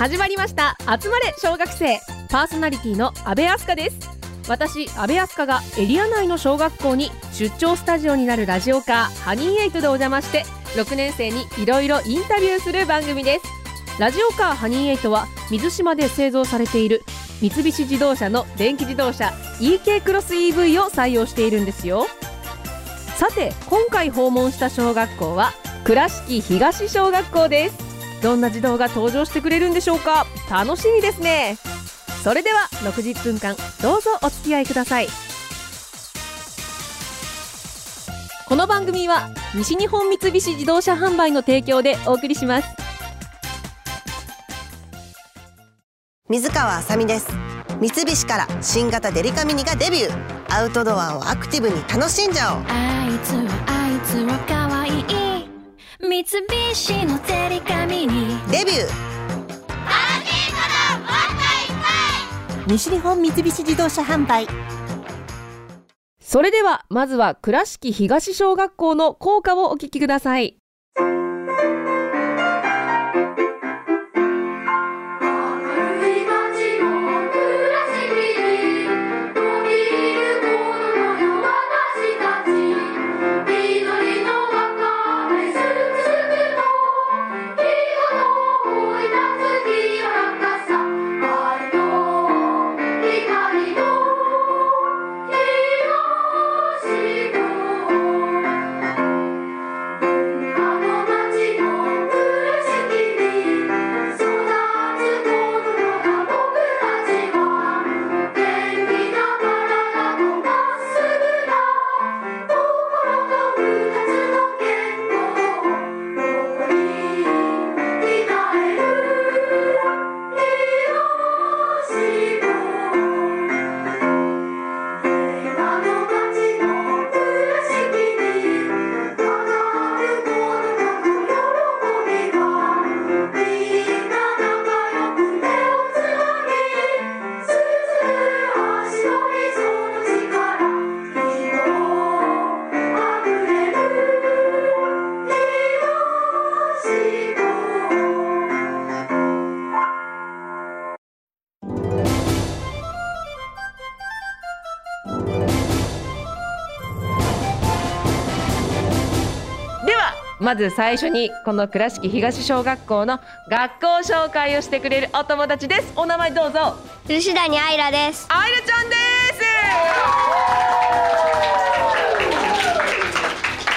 始まりました。集まれ小学生、パーソナリティの阿部明日香です。私阿部明日香がエリア内の小学校に出張スタジオになるラジオカーハニーエイトでお邪魔して6年生にいろいろインタビューする番組です。ラジオカーハニーエイトは水島で製造されている三菱自動車の電気自動車 EK クロス EV を採用しているんですよ。さて今回訪問した小学校は倉敷東小学校です。どんな児童が登場してくれるんでしょうか。楽しみですね。それでは60分間どうぞお付き合いください。この番組は西日本三菱自動車販売の提供でお送りします。 水川あさみです。三菱から新型デリカミニがデビュー。アウトドアをアクティブに楽しんじゃおう。 あいつはかわいい。三菱のデリカミニデビュー。 西日本三菱自動車販売。 それではまずは倉敷東小学校の校歌をお聞きください。まず最初にこの倉敷東小学校の学校紹介をしてくれるお友達です。お名前どうぞ。 漆谷愛良です。 愛良ちゃんです。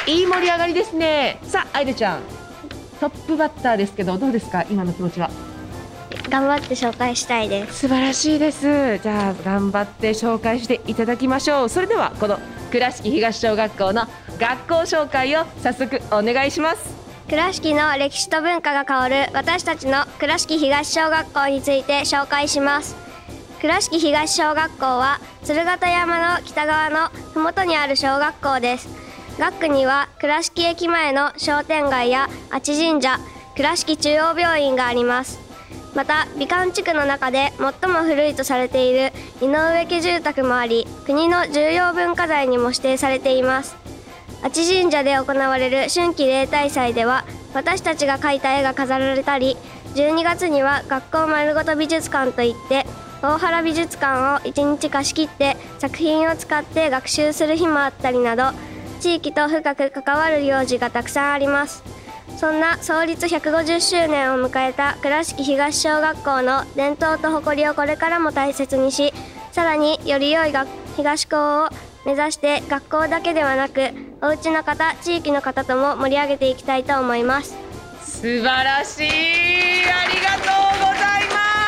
いい盛り上がりですね。さあ愛良ちゃん、トップバッターですけどどうですか、今の気持ちは。 頑張って紹介したいです。 素晴らしいです。じゃあ頑張って紹介していただきましょう。それではこの倉敷東小学校の学校紹介を早速お願いします。 倉敷の歴史と文化が香る私たちの倉敷東小学校について紹介します。倉敷東小学校は鶴形山の北側の麓にある小学校です。学区には倉敷駅前の商店街や阿智神社、倉敷中央病院があります。また美観地区の中で最も古いとされている井上家住宅もあり、国の重要文化財にも指定されています。阿智神社で行われる春季例大祭では私たちが描いた絵が飾られたり、12月には学校丸ごと美術館といって大原美術館を1日貸し切って作品を使って学習する日もあったりなど、地域と深く関わる行事がたくさんあります。そんな創立150周年を迎えた倉敷東小学校の伝統と誇りをこれからも大切にし、さらにより良い東高を目指して学校だけではなくお家の方、地域の方とも盛り上げていきたいと思います。 素晴らしい、ありがとうござい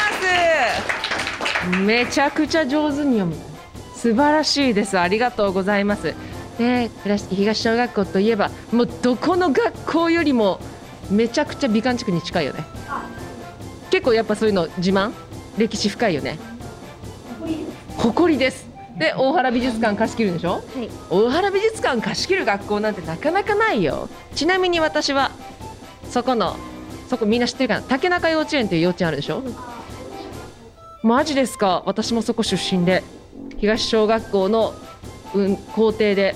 ます。めちゃくちゃ上手に読む。素晴らしいです。ありがとうございます。倉敷東小学校といえばもうどこの学校よりもめちゃくちゃ美観地区に近いよね。結構やっぱそういうの自慢、歴史深いよね。誇りです。で大原美術館貸し切るんでしょ、はい、大原美術館貸し切る学校なんてなかなかないよ。ちなみに私はそこみんな知ってるかな、竹中幼稚園っていう幼稚園あるでしょ、マジですか。私もそこ出身で東小学校の、校庭で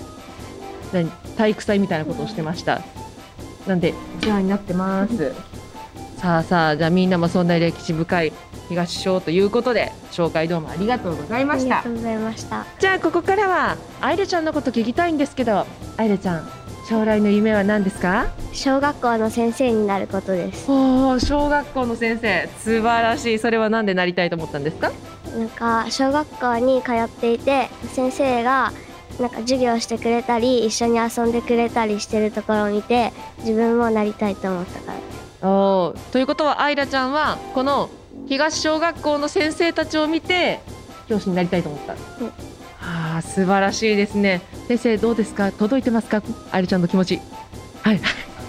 体育祭みたいなことをしてました。なんでお世話になってます。 さあさあ、じゃあみんなもそんな歴史深い東小ということで紹介どうもありがとうございました。 ありがとうございました。 じゃあここからは愛梨ちゃんのこと聞きたいんですけど、愛梨ちゃん将来の夢は何ですか？ 小学校の先生になることです。 おー、小学校の先生、素晴らしい。それはなんでなりたいと思ったんですか？ なんか小学校に通っていて、先生がなんか授業してくれたり一緒に遊んでくれたりしてるところを見て、自分もなりたいと思ったからです。 おー、ということは愛梨ちゃんはこの東小学校の先生たちを見て教師になりたいと思った。はあ、素晴らしいですね。先生どうですか？届いてますか？愛梨ちゃんの気持ち。はい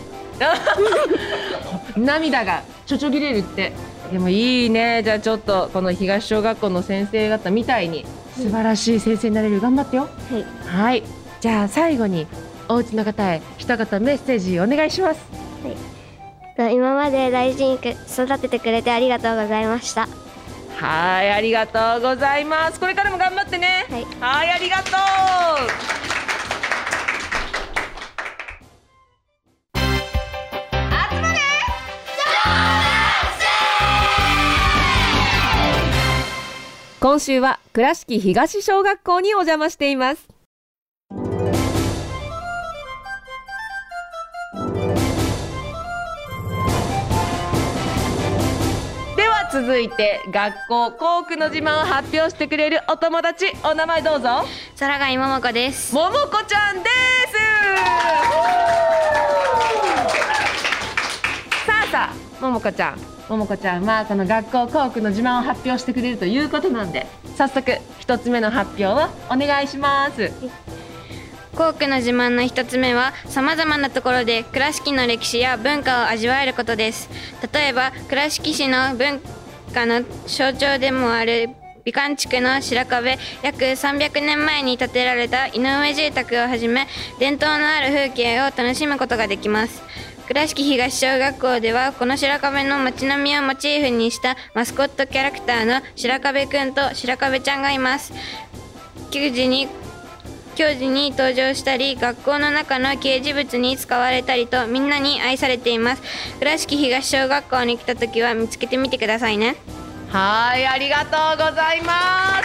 涙がちょちょぎれるって。でもいいね。じゃあちょっとこの東小学校の先生方みたいに素晴らしい先生になれる。頑張ってよ。はい、じゃあ最後にお家の方へ一言メッセージお願いします。 今まで大事に育ててくれてありがとうございました。 はい、ありがとうございます。これからも頑張ってね。はい、ありがとう。集まれ今週は倉敷東小学校にお邪魔しています。続いて学校校区の自慢を発表してくれるお友達、お名前どうぞ。 空貝桃子です。 桃子ちゃんです。さあさあ、桃子ちゃんはこの学校校区の自慢を発表してくれるということなんで、早速一つ目の発表をお願いします。 校区の自慢の一つ目は、さまざまなところで倉敷の歴史や文化を味わえることです。例えば倉敷市の文化の象徴でもある美観地区の白壁、約300年前に建てられた井上住宅をはじめ、伝統のある風景を楽しむことができます。倉敷東小学校ではこの白壁の街並みをモチーフにしたマスコットキャラクターの白壁くんと白壁ちゃんがいます。球児に登場したり、学校の中の掲示物に使われたりと、みんなに愛されています。倉敷東小学校に来た時は見つけてみてくださいね。 はい、ありがとうございます。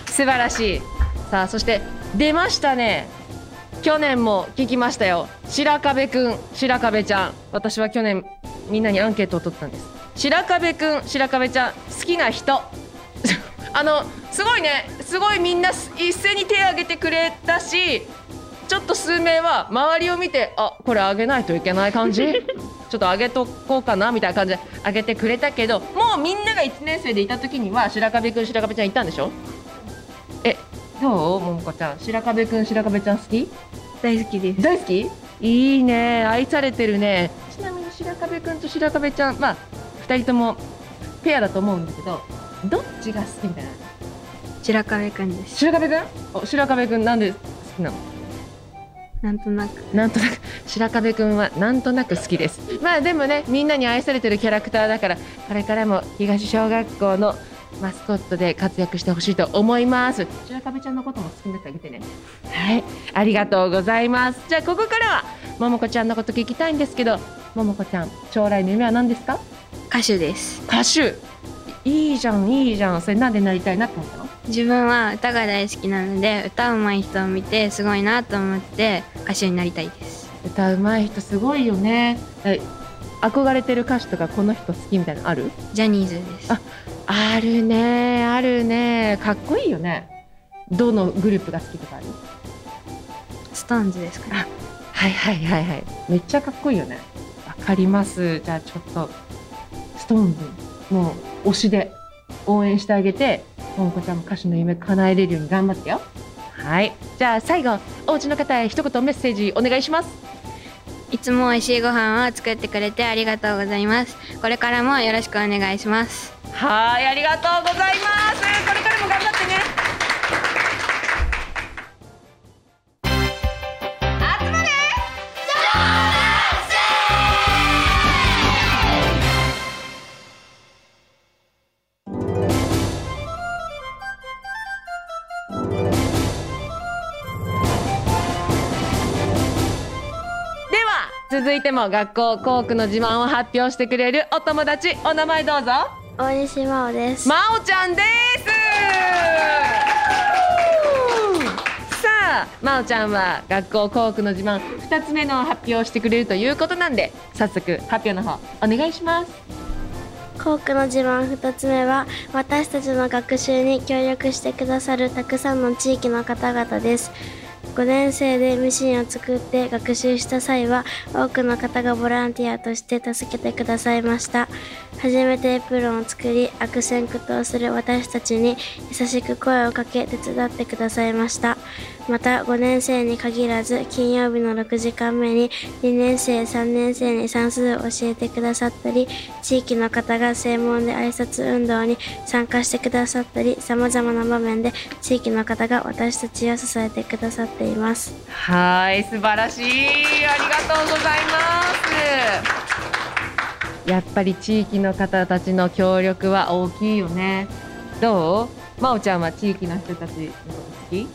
素晴らしい。さあ、そして出ましたね。去年も聞きましたよ。白壁くん、白壁ちゃん。私は去年みんなにアンケートを取ったんです。白壁くん、白壁ちゃん、好きな人すごいね、すごいみんな一斉に手を挙げてくれたし、ちょっと数名は周りを見て、あ、これあげないといけない感じちょっとあげとこうかなみたいな感じであげてくれたけど、もうみんなが1年生でいた時には白壁くん、白壁ちゃんいたんでしょ？どう？桃子ちゃん、白壁くん、白壁ちゃん好き？ 大好きです。 大好き？いいね、愛されてるね。ちなみに白壁くんと白壁ちゃん、まあ2人ともペアだと思うんだけど、どっちが好きみたいな？ 白壁くんです。 白壁くん？白壁くんなんで好きなの？ なんとなく白壁くんはなんとなく好きです。まあでもね、みんなに愛されてるキャラクターだから、これからも東小学校のマスコットで活躍してほしいと思います。白壁ちゃんのことも好きになってあげてね。はい、ありがとうございます。じゃあここからは桃子ちゃんのこと聞きたいんですけど、桃子ちゃん、将来の夢は何ですか？ 歌手です。 歌手、いいじゃんいいじゃん。それなんでなりたいなって思ったの？ 自分は歌が大好きなので、歌うまい人を見てすごいなと思って歌手になりたいです。 歌うまい人すごいよね。憧れてる歌手とかこの人好きみたいなのある？ ジャニーズです。 あるね、あるね。かっこいいよね。どのグループが好きとかある？ ストーンズですかね。 はいはいはいはい。めっちゃかっこいいよね。わかります。じゃあちょっとストーンズもう推しで応援してあげて、桃子ちゃんも歌手の夢叶えれるように頑張ってよ。はい。じゃあ最後、お家の方へ一言メッセージお願いします。 いつも美味しいご飯を作ってくれてありがとうございます。これからもよろしくお願いします。 はい、ありがとうございます。これからも頑張ってね。集まれ！では続いても学校校区の自慢を発表してくれるお友達、お名前どうぞ。 大西真央です。 まおちゃんです。さあ、まおちゃんは学校校区の自慢2つ目の発表をしてくれるということなんで、早速発表の方お願いします。 校区の自慢2つ目は、私たちの学習に協力してくださるたくさんの地域の方々です。5年生でミシンを作って学習した際は、多くの方がボランティアとして助けてくださいました。初めてエプロンを作り、悪戦苦闘する私たちに優しく声をかけ手伝ってくださいました。また5年生に限らず、金曜日の6時間目に2年生3年生に算数を教えてくださったり、地域の方が正門で挨拶運動に参加してくださったり、様々な場面で地域の方が私たちを支えてくださっています。 はい、素晴らしい。ありがとうございます。やっぱり地域の方たちの協力は大きいよね。どう？まおちゃんは地域の人たちのこと好き？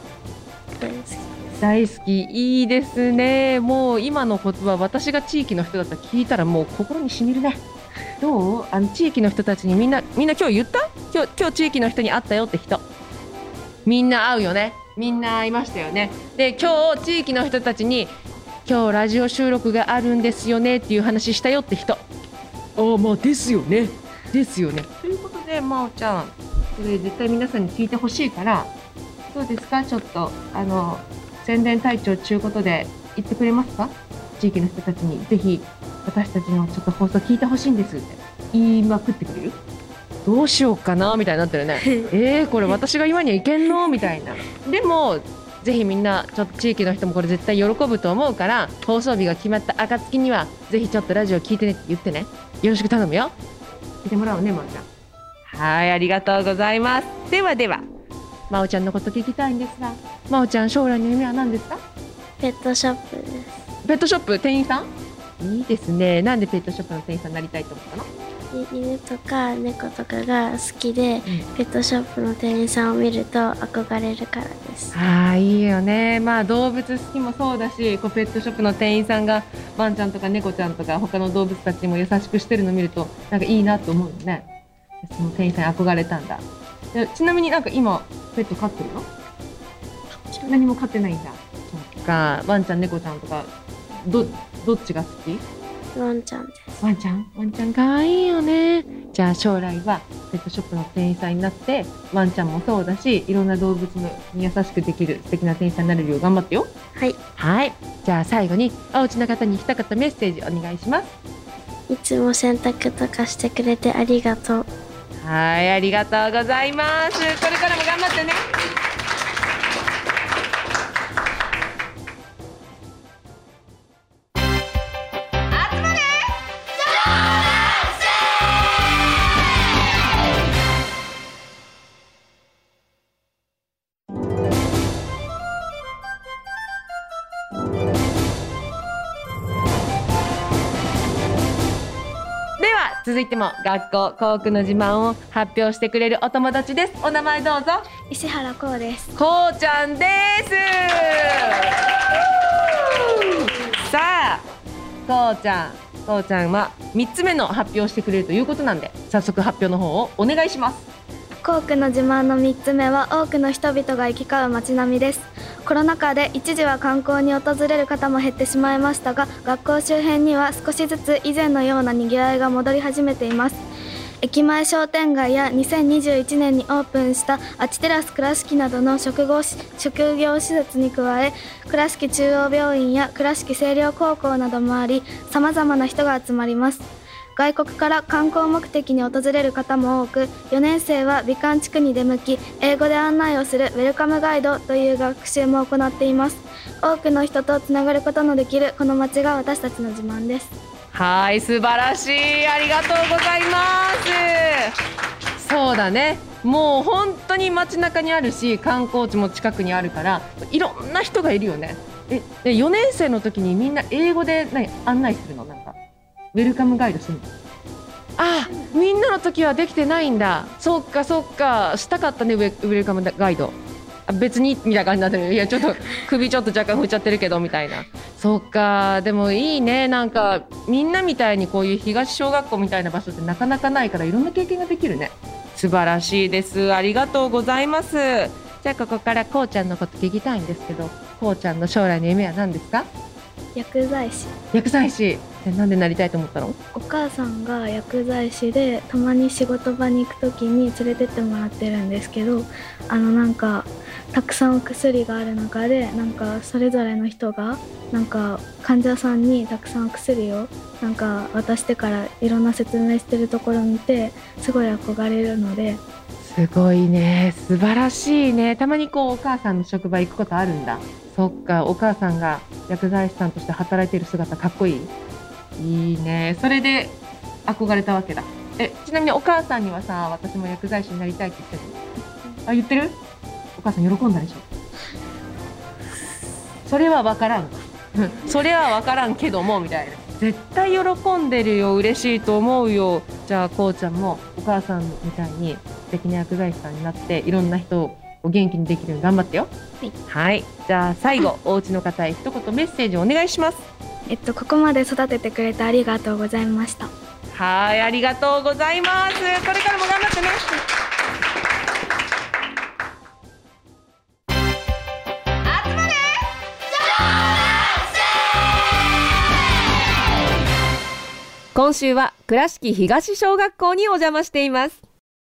大好き。いいですね。もう今の言葉、私が地域の人だったら聞いたらもう心にしみるね。どう？地域の人たちにみんな今日言った？今日地域の人に会ったよって人、みんな会うよね。みんな会いましたよね。で、今日地域の人たちに今日ラジオ収録があるんですよねっていう話したよって人、まあですよねですよね。ということで、まおちゃん、これ絶対皆さんに聞いてほしいから、どうですか、ちょっと宣伝隊長ということで言ってくれますか。地域の人たちにぜひ私たちのちょっと放送聞いてほしいんですって言いまくってくれる？どうしようかなみたいになってるね。これ私が今にはいけんのみたいな。でもぜひみんなちょっと地域の人もこれ絶対喜ぶと思うから、放送日が決まった暁にはぜひちょっとラジオ聞いてねって言ってね。よろしく頼むよ。聞いてもらおうね、まおちゃん。はい、ありがとうございます。ではでは、まおちゃんのこと聞きたいんですが、まおちゃん将来の夢は何ですか？ ペットショップです。 ペットショップ店員さん？いいですね。なんでペットショップの店員さんになりたいと思ったの？ 犬とか猫とかが好きで、ペットショップの店員さんを見ると憧れるからです。 いいよね。まあ動物好きもそうだし、ペットショップの店員さんがワンちゃんとか猫ちゃんとか他の動物たちにも優しくしてるのを見るとなんかいいなと思うよね。その店員さんに憧れたんだ。ちなみになんか今ペット飼ってるの？何も飼ってないんだ。そっか。ワンちゃん猫ちゃんとかどっちが好き？ ワンちゃんです。 ワンちゃんかわいいよね。じゃあ将来はペットショップの店員さんになって、ワンちゃんもそうだし、いろんな動物に優しくできる素敵な店員さんになれるよう頑張ってよ。 はい。 はい。じゃあ最後におうちの方に一言メッセージお願いします。 いつも洗濯とかしてくれてありがとう。 はい、ありがとうございます。これからも頑張ってね。続いても学校校区の自慢を発表してくれるお友達です。お名前どうぞ。 石原こうです。 こうちゃんです。さあ、こうちゃんは3つ目の発表してくれるということなんで、早速発表の方をお願いします。 校区の自慢の3つ目は、多くの人々が行き交う街並みです。コロナ禍で一時は観光に訪れる方も減ってしまいましたが、学校周辺には少しずつ以前のようなにぎわいが戻り始めています。駅前商店街や2021年にオープンしたアチテラス倉敷などの職業施設に加え、倉敷中央病院や倉敷清涼高校などもあり、様々な人が集まります。外国から観光目的に訪れる方も多く、4年生は美観地区に出向き、英語で案内をするウェルカムガイドという学習も行っています。多くの人とつながることのできるこの街が私たちの自慢です。 はい、素晴らしい。ありがとうございます。そうだね、もう本当に街中にあるし、観光地も近くにあるからいろんな人がいるよね。4年生の時にみんな英語で案内するの？なんかウェルカムガイドするの？みんなの時はできてないんだ。そっかしたかったね、ウェルカムガイド。 別にみたいな感じになってる。いやちょっと首ちょっと若干振っちゃってるけどみたいな。そっか、でもいいね。なんかみんなみたいにこういう東小学校みたいな場所ってなかなかないから、いろんな経験ができるね。素晴らしいです。ありがとうございます。じゃあここからこうちゃんのこと聞きたいんですけど、こうちゃんの将来の夢は何ですか？ 薬剤師。 薬剤師。なんでなりたいと思ったの？ お母さんが薬剤師で、たまに仕事場に行く時に連れてってもらってるんですけど、なんかたくさんお薬がある中で、なんかそれぞれの人がなんか患者さんにたくさんお薬をなんか渡してからいろんな説明してるところを見て、すごい憧れるので。 すごいね、素晴らしいね。たまにこうお母さんの職場行くことあるんだ。そっか、お母さんが薬剤師さんとして働いている姿かっこいい。いいね。それで憧れたわけだ。ちなみにお母さんにはさ、私も薬剤師になりたいって言ってる？あ、言ってる？お母さん喜んだでしょ？それは分からんそれは分からんけどもみたいな。絶対喜んでるよ。嬉しいと思うよ。じゃあこうちゃんもお母さんみたいに素敵な薬剤師さんになって、いろんな人を元気にできるように頑張ってよ。はい、じゃあ最後お家の方へ一言メッセージをお願いします。 ここまで育ててくれてありがとうございました。 はい、ありがとうございます。これからも頑張ってね。集まれ今週は倉敷東小学校にお邪魔しています。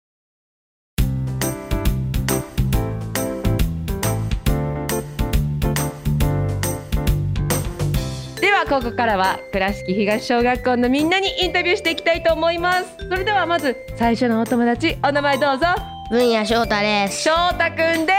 ではここからは倉敷東小学校のみんなにインタビューしていきたいと思います。それではまず最初のお友達、お名前どうぞ。 文谷翔太です。 翔太くんです。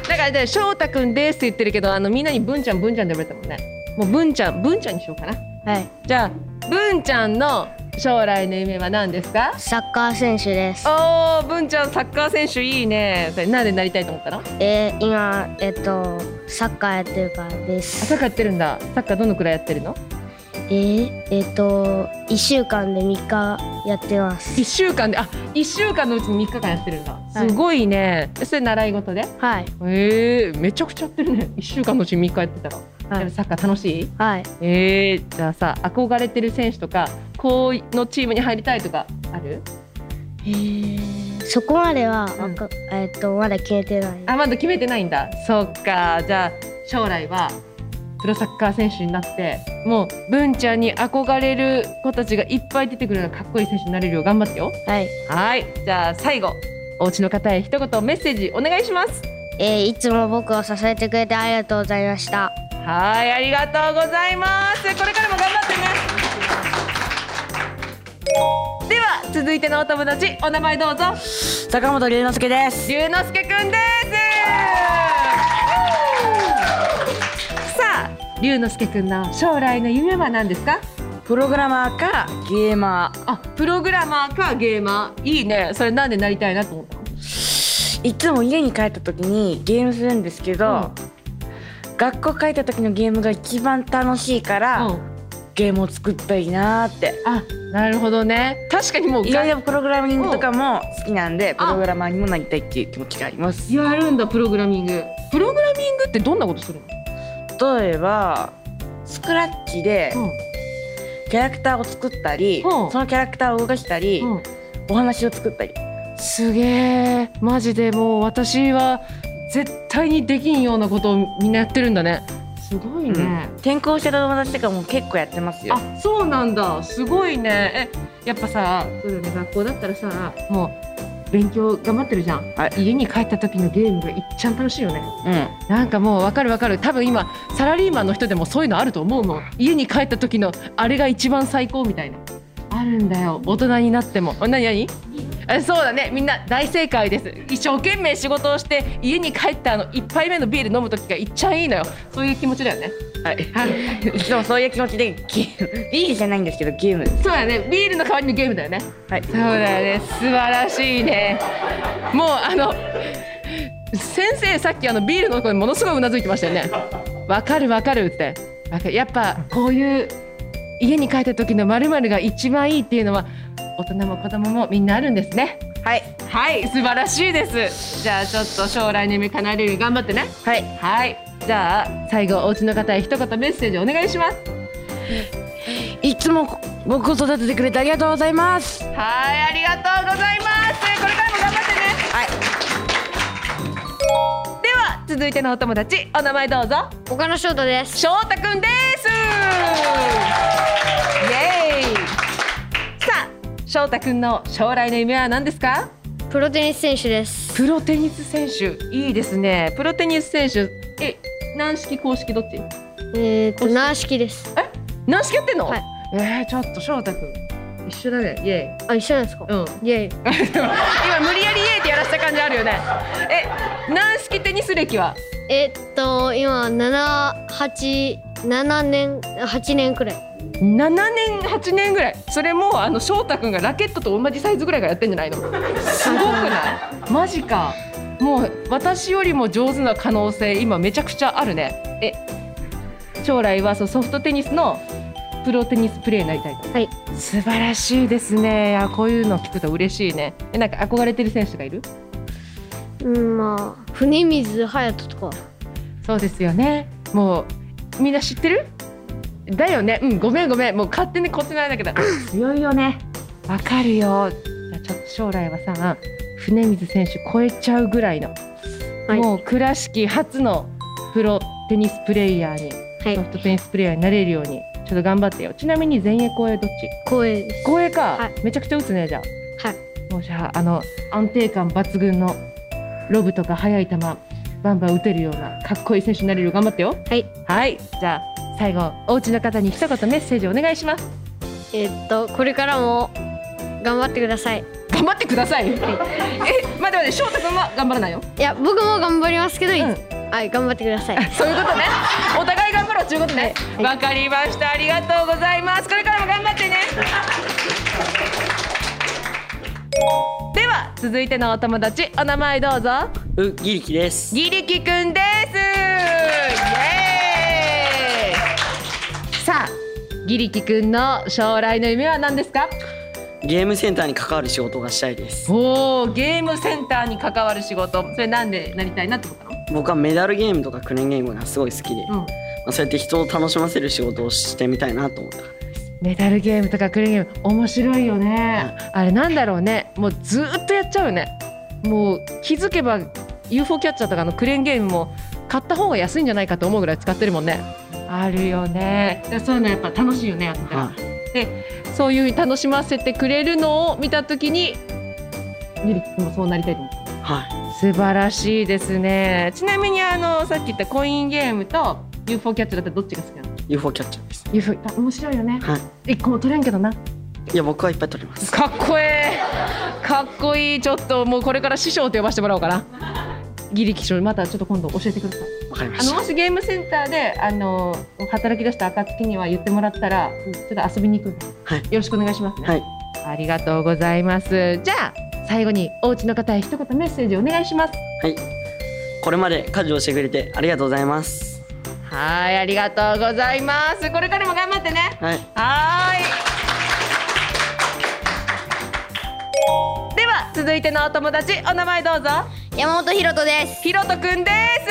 だからね、翔太くんですって言ってるけど、みんなに文ちゃん文ちゃんで呼ばれたもんね。もう文ちゃんにしようかな。 はい。 じゃあ文ちゃんの将来の夢は何ですか？ サッカー選手です。 おー、文ちゃんサッカー選手いいね。それなんでなりたいと思ったの？ 今サッカーやってるからであ、 す。 サッカーやってるんだ。サッカーどのくらいやってるの ？1週間で3日やってます。 1週間で、1週間のうちに3日間やってるんだ。すごいね。それ習い事で？ はい。 めちゃくちゃやってるね。1週間のうちに3日やってたら。 はい、 サッカー楽しい？ はい。 じゃあさ、憧れてる選手とかこうのチームに入りたいとかある？ そこまでは、まだ決めてない。 まだ決めてないんだ。そっか。じゃあ将来はプロサッカー選手になって、もう文ちゃんに憧れる子たちがいっぱい出てくるようなかっこいい選手になれるよう頑張ってよ。 はい。 はい。じゃあ最後、お家の方へ一言メッセージお願いします。 いつも僕を支えてくれてありがとうございました。 はい、ありがとうございます。これからも頑張ってね。では続いてのお友達、お名前どうぞ。 坂本龍之介です。 龍之介くんです。さあ、龍之介くんの将来の夢は何ですか？ プログラマーかゲーマー。 プログラマーかゲーマー。いいね。それなんでなりたいなと思ったの？ いつも家に帰った時にゲームするんですけど、学校帰った時のゲームが一番楽しいから、ゲームを作ったいなーって。 なるほどね。確かにもういろいろプログラミングとかも好きなんで、プログラマーにもなりたいっていう気持ちがあります。 やるんだ、プログラミング。プログラミングってどんなことするの？例えばスクラッチでキャラクターを作ったり、そのキャラクターを動かしたり、お話を作ったり。 すげえ、マジでもう私は絶対にできんようなことをみんなやってるんだね。すごいね。 転校した友達とかも結構やってますよ。 そうなんだ。すごいね。やっぱさ、そうだね、学校だったらさ、もう勉強頑張ってるじゃん。家に帰った時のゲームがいっちゃん楽しいよね。なんかもう分かる。多分今サラリーマンの人でもそういうのあると思うもん。家に帰った時のあれが一番最高みたいな。あるんだよ、大人になっても。何？そうだね、みんな大正解です。一生懸命仕事をして家に帰った1杯目のビール飲む時がいっちゃんいいのよ。そういう気持ちだよね。 はい。でもそういう気持ちでビールじゃないんですけどゲーム。 そうだね、ビールの代わりのゲームだよね。はい。そうだよね、素晴らしいね。もう先生さっきビールのところにものすごいうなずいてましたよね。わかるって。やっぱこういう家に帰った時の〇〇が一番いいっていうのは大人も子供もみんなあるんですね。 はいはい、素晴らしいです。じゃあちょっと将来の夢叶えるように頑張ってね。 はいはい、じゃあ最後お家の方へ一言メッセージお願いします。 いつも僕を育ててくれてありがとうございます。 はい、ありがとうございます。これからも頑張ってね。 はい。 では続いてのお友達、お名前どうぞ。 岡野翔太です。 翔太くんです。イエーイ。さあ、翔太くんの将来の夢は何ですか？ プロテニス選手です。 プロテニス選手、いいですね。プロテニス選手、軟式公式どっち？ 軟式です。 軟式やってんの？ はい。 ちょっと翔太くん一緒だね。イエーイ。 あ、一緒なんですか？ うん。 イエーイ。 今無理やりイエーイってやらせた感じあるよね。軟式テニス歴は？ 今8年くらい。 7年8年ぐらい。それも翔太くんがラケットと同じサイズぐらいからやってんじゃないの？すごくない？マジか。もう私よりも上手な可能性今めちゃくちゃあるね。将来はソフトテニスのプロテニスプレーになりたいと。 はい。 素晴らしいですね。こういうの聞くと嬉しいね。なんか憧れてる選手がいる？ まあ船水隼人とか。 そうですよね。もうみんな知ってる？だよね。ごめんもう勝手にこっちなんだけど強いよね。わかるよ。じゃあちょっと将来はさ、船水選手超えちゃうぐらいの、はい、もう倉敷初のプロテニスプレイヤーに、はい、ソフトテニスプレイヤーになれるようにちょっと頑張ってよ。ちなみに前衛後衛どっち？ 後衛です。 後衛か、 はい、 めちゃくちゃ打つね。じゃあ、はい、もうじゃあ安定感抜群のロブとか速い球バンバン打てるようなかっこいい選手になれるよ。頑張ってよ。はい、はい、じゃあ最後お家の方に一言メッセージお願いします。 これからも頑張ってください。 頑張ってください。待って翔太君は頑張らないよ。 いや僕も頑張りますけど、はい、頑張ってください。 そういうことね。お互い頑張ろうということね。わかりました。ありがとうございます。これからも頑張ってね。では続いてのお友達、お名前どうぞ。 ギリキです。 ギリキくんです。イエーイ。さあギリキくんの将来の夢は何ですか？ ゲームセンターに関わる仕事がしたいです。 おー、ゲームセンターに関わる仕事。それなんでなりたいなってことなの？ 僕はメダルゲームとかクレーンゲームがすごい好きで、そうやって人を楽しませる仕事をしてみたいなと思ったからです。 メダルゲームとかクレーンゲーム面白いよね。あれなんだろうね。もうずっとやっちゃうよね。もう気づけば UFO キャッチャーとかのクレーンゲームも買った方が安いんじゃないかと思うぐらい使ってるもんね。あるよね。そういうのやっぱ楽しいよね。やったら、でそういう風に楽しませてくれるのを見たときにギリキ君もそうなりたいと思った。 はい。 素晴らしいですね。ちなみにさっき言ったコインゲームと UFO キャッチャーだったらどっちが好きなの ？UFO キャッチャーです。 UFO 面白いよね。はい。1個も取れんけどな。 いや僕はいっぱい取れます。 かっこええ。かっこいい。ちょっともうこれから師匠と呼ばせてもらおうかな。ギリキ師匠またちょっと今度教えてください。 わかりました。 もしゲームセンターで働き出した暁には言ってもらったらちょっと遊びに行く。はい。よろしくお願いしますね。はい。ありがとうございます。じゃあ最後にお家の方へ一言メッセージお願いします。 はい。これまで家事をしてくれてありがとうございます。 はい、ありがとうございます。これからも頑張ってね。はい。では続いてのお友達、お名前どうぞ。 山本ひろとです。 ひろとくんです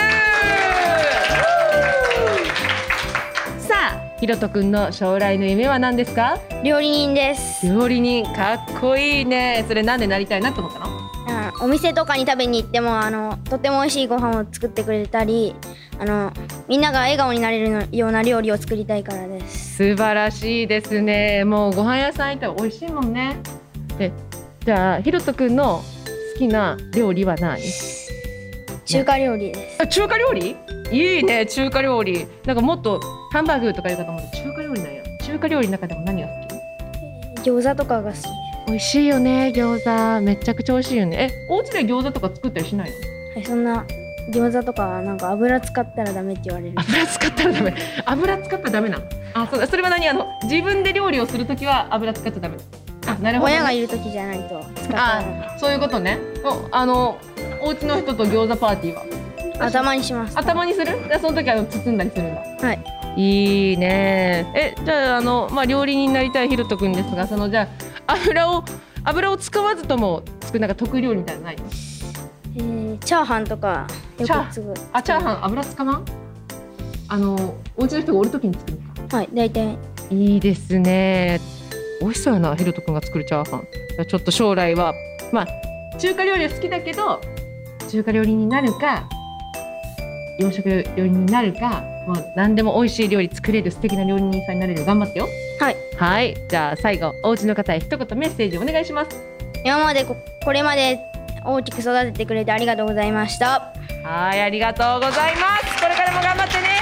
。さあ、ひろとくんの将来の夢は何ですか？ 料理人です。 料理人、かっこいいね。それなんでなりたいなと思ったの？ お店とかに食べに行ってもとっても美味しいご飯を作ってくれたりみんなが笑顔になれるような料理を作りたいからです。 素晴らしいですね。もうご飯屋さん行ったら美味しいもんね。じゃあひろとくんの好きな料理は何？ 中華料理です。 中華料理？いいね。中華料理なんかもっとハンバーグとか言うかと思うけど中華料理なんや。中華料理の中でも何が好き？餃子とかが好き。 美味しいよね。餃子めちゃくちゃ美味しいよね。お家で餃子とか作ったりしないの？ はい、そんな餃子とかなんか油使ったらダメって言われる。 油使ったらダメ。油使ったらダメなの？あ、そうだ。それは何？自分で料理をするときは油使っちゃダメ。あ、なるほど、ね。親がいるときじゃないと使ったらダメ。 そういうことね。お家の人と餃子パーティーは頭にします。 頭にする？その時は包んだりするんだ。 はい。 いいね。じゃあ料理人になりたいひろとくんですが、じゃあ油を油を使わずとも作るなんか得意料理みたいなのないの？ チャーハンとかよく作る。 チャーハン油使わん？お家の人がおるときに作るか。 はい、大体。 いいですね。美味しそうやな、ヘルト君が作るチャーハン。じゃあちょっと将来はまあ中華料理は好きだけど中華料理になるか洋食料理になるか、もう何でも美味しい料理作れる素敵な料理人さんになれるよ。頑張ってよ。 はい。 はい。じゃあ最後お家の方へ一言メッセージお願いします。 今までこれまで大きく育ててくれてありがとうございました。 はい、ありがとうございます。これからも頑張ってね。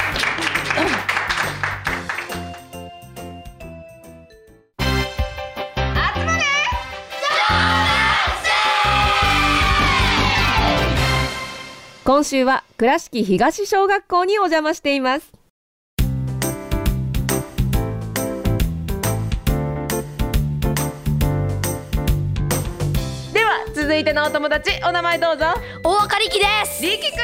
今週は倉敷東小学校にお邪魔しています。では続いてのお友達、お名前どうぞ。 大岡力です。 力くんです。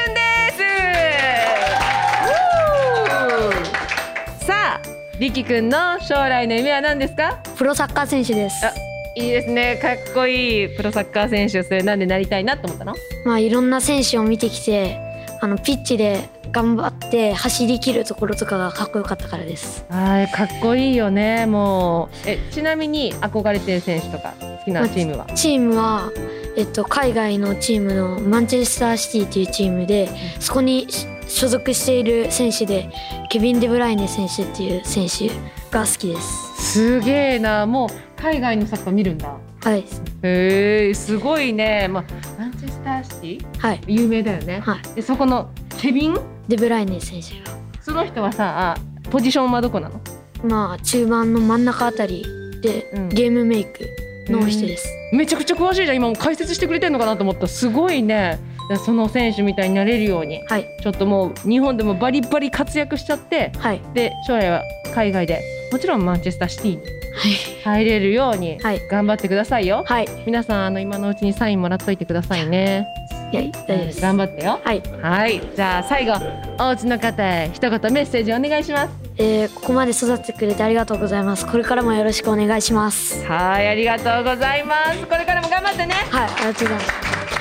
さあ、力くんの将来の夢は何ですか？ プロサッカー選手です。 いいですね。かっこいいプロサッカー選手。それなんでなりたいなと思ったの？ いろんな選手を見てきて、ピッチで頑張って走り切るところとかがかっこよかったからです。 はい、かっこいいよね。もうちなみに憧れてる選手とか好きなチームは？ チームは海外のチームのマンチェスターシティというチームで、そこに所属している選手でケビン・デブライネ選手っていう選手が好きです。 すげえな。もう海外のサッカー見るんだ。 はい。 へえ、すごいね。マンチェスターシティ、 はい、 有名だよね。 はい。 でそこのケビン・デブライネ選手が、 その人はさ、ポジションはどこなの？ 中盤の真ん中あたりで、ゲームメイクの人です。 めちゃくちゃ詳しいじゃん。今も解説してくれてるのかなと思った。すごいね。その選手みたいになれるように、 はい、 ちょっともう日本でもバリバリ活躍しちゃって、 はい、 で将来は海外でもちろんマンチェスターシティに入れるように頑張ってくださいよ。 はい、 皆さん今のうちにサインもらっといてくださいね。 はい、大丈夫です。 頑張ってよ。 はい、 はい。じゃあ最後お家の方へ一言メッセージお願いします。 ここまで育ててくれてありがとうございます。これからもよろしくお願いします。 はい、ありがとうございます。これからも頑張ってね。 はい、ありがとうございます。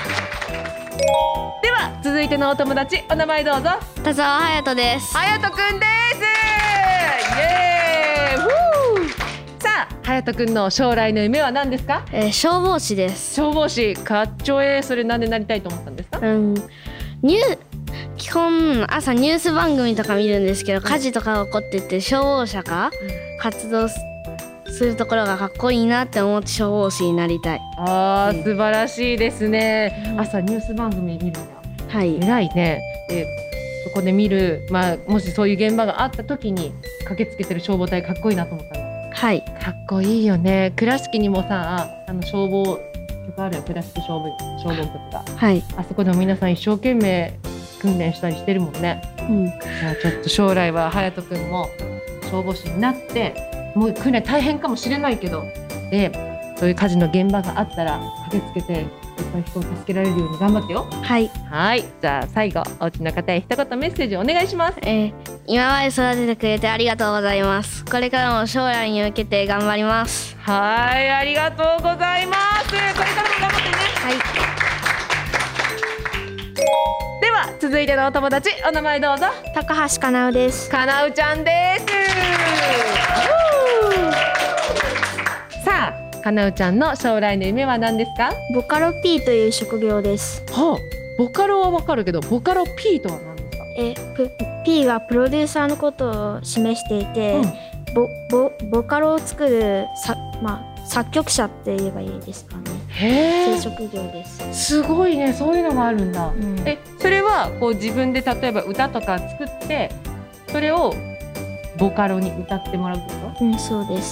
では続いてのお友達、お名前どうぞ。 田沢隼人です。 隼人くんです。イエーイ。さあ、隼人くんの将来の夢は何ですか？ 消防士です。 消防士、かっちょええ。それなんでなりたいと思ったんですか？ 基本朝ニュース番組とか見るんですけど、火事とかが起こってて消防車が活動するところがかっこいいなって思って消防士になりたい。 素晴らしいですね。朝ニュース番組見るんだ。 はい。 偉いね。でそこで見る、もしそういう現場があった時に駆けつけてる消防隊かっこいいなと思ったんだ。 はい。 かっこいいよね。倉敷にもさ、消防局あるよ。倉敷消防局が。 はい。 あそこでも皆さん一生懸命訓練したりしてるもんね。じゃあちょっと将来は隼人くんも消防士になって、もう訓練大変かもしれないけど、でそういう火事の現場があったら駆けつけていっぱい人を助けられるように頑張ってよ。 はい。 はい。じゃあ最後お家の方へ一言メッセージお願いします。 今まで育ててくれてありがとうございます。これからも将来に向けて頑張ります。 はい、ありがとうございます。これからも頑張ってね。 はい。 では続いてのお友達、お名前どうぞ。 高橋かなうです。 かなうちゃんです。さあ、かなうちゃんの将来の夢は何ですか？ ボカロ P という職業です。 ボカロはわかるけど、ボカロ P とは何ですか ？P がプロデューサーのことを示していて、ボカロを作る作曲者って言えばいいですかね。そういう職業です。 すごいね。そういうのがあるんだ。それはこう自分で例えば歌とか作ってそれをボカロに歌ってもらうってこと？ そうです。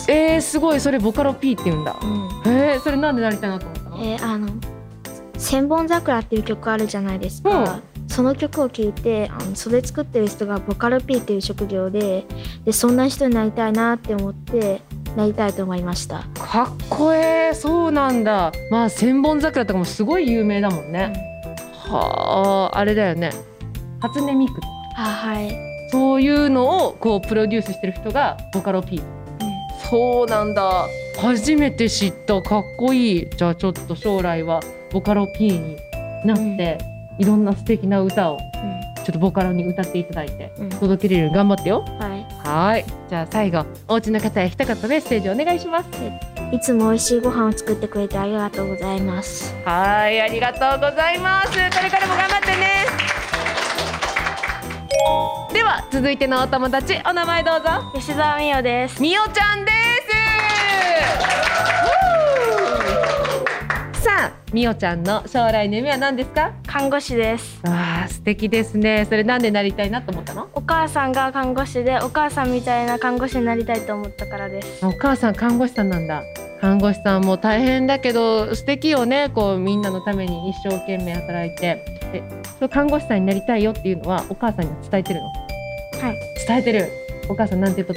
すごい。それボカロ P って言うんだ。それなんでなりたいなと思ったの？ 千本桜っていう曲あるじゃないですか。その曲を聴いてそれ作ってる人がボカロ P っていう職業で、そんな人になりたいなって思ってなりたいと思いました。 かっこええ。そうなんだ。千本桜とかもすごい有名だもんね。あれだよね。初音ミクとか。 はい。 そういうのをこうプロデュースしてる人がボカロ P。そうなんだ。 初めて知った。かっこいい。じゃあちょっと将来はボカロ P になって、いろんな素敵な歌を、ちょっとボカロに歌っていただいて、届けれるように頑張ってよ。はい。じゃあ最後、お家の方へ一言メッセージお願いします。 いつも美味しいご飯を作ってくれてありがとうございます。 はい、ありがとうございます。これからも頑張ってね。では続いてのお友達、お名前どうぞ。 吉澤美代です。 みおちゃんです。さあ、みおちゃんの将来の夢は何ですか？ 看護師です。 あー、素敵ですね。それなんでなりたいなと思ったの？ お母さんが看護師で、お母さんみたいな看護師になりたいと思ったからです。 お母さん看護師さんなんだ。看護師さんも大変だけど素敵よね。こうみんなのために一生懸命働いて、その看護師さんになりたいよっていうのはお母さんには伝えてるの？はい、伝えてる。お母さんなんて言っとった？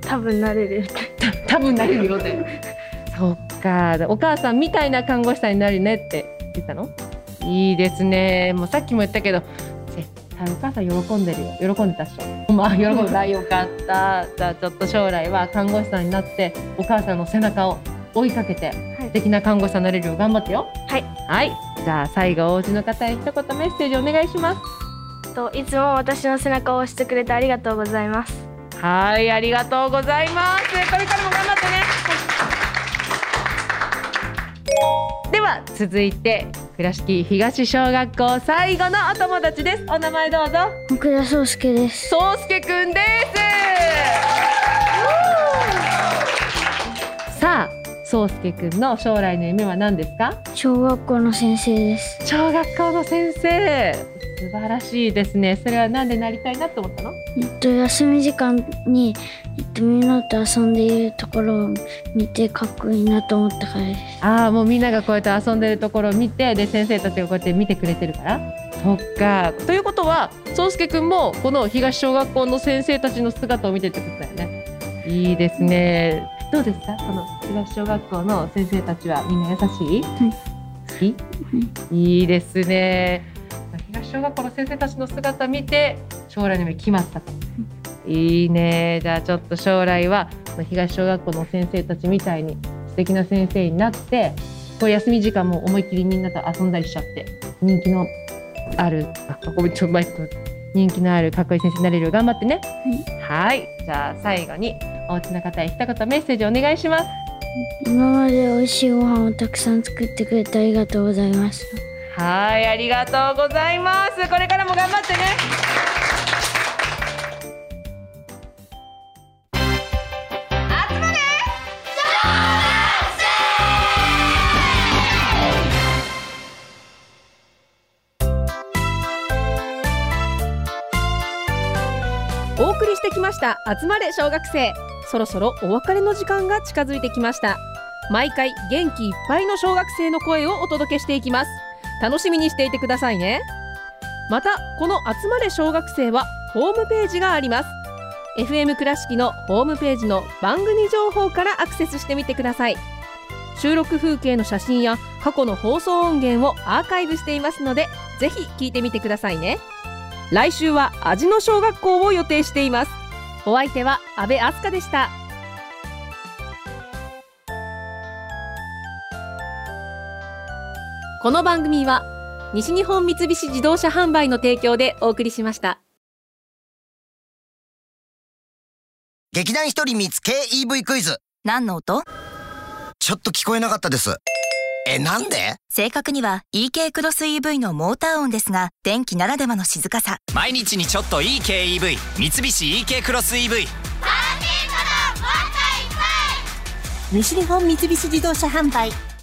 多分なれる多分なれるよってそっか。お母さんみたいな看護師さんになるねって言ったの？いいですね。もうさっきも言ったけど絶対お母さん喜んでるよ。喜んでたっしょ。まあ喜んだ。よかった。じゃあちょっと将来は看護師さんになってお母さんの背中を追いかけて、素敵な看護師さんになれるよう頑張ってよ。はい、はい。じゃあ最後お家の方へ一言メッセージお願いします。 いつも私の背中を押してくれてありがとうございます。 はい、ありがとうございます。これからも頑張ってね。では続いて倉敷東小学校最後のお友達です。お名前どうぞ。 奥田壮介です。 壮介くんです。さあ、壮介くんの将来の夢は何ですか？ 小学校の先生です。 小学校の先生、素晴らしいですね。それは何でなりたいなと思ったの？ 休み時間に、みんなと遊んでいるところを見てかっこいいなと思ったからです。 ああ、もうみんながこうやって遊んでるところを見て、で先生たちがこうやって見てくれてるから。そっか。ということは壮介くんもこの東小学校の先生たちの姿を見てってことだよね。いいですね。どうですか？この東小学校の先生たちはみんな優しい？好き？いいですね。東小学校の先生たちの姿を見て将来の夢決まったと。いいね。じゃあちょっと将来は東小学校の先生たちみたいに素敵な先生になって、こう休み時間も思いっきりみんなと遊んだりしちゃって、人気のある人気のあるかっこいい先生になれるよう頑張ってね。はい。じゃあ最後にお家の方へ一言メッセージお願いします。 今まで美味しいご飯をたくさん作ってくれてありがとうございます。 はい、ありがとうございます。これからも頑張ってね。お送りしてきました集まれ小学生。そろそろお別れの時間が近づいてきました。毎回元気いっぱいの小学生の声をお届けしていきます。楽しみにしていてくださいね。またこの集まれ小学生はホームページがあります。 FM 倉敷のホームページの番組情報からアクセスしてみてください。収録風景の写真や過去の放送音源をアーカイブしていますので、ぜひ聞いてみてくださいね。来週は味の小学校を予定しています。お相手は阿部明日香でした。この番組は西日本三菱自動車販売の提供でお送りしました。 劇団ひとり見つけ EV クイズ。 何の音？ ちょっと聞こえなかったです。なんで？ 正確には EK クロス EV のモーター音ですが、電気ならではの静かさ。 毎日にちょっといい軽 EV、三菱 EK クロス EV。 西日本三菱自動車販売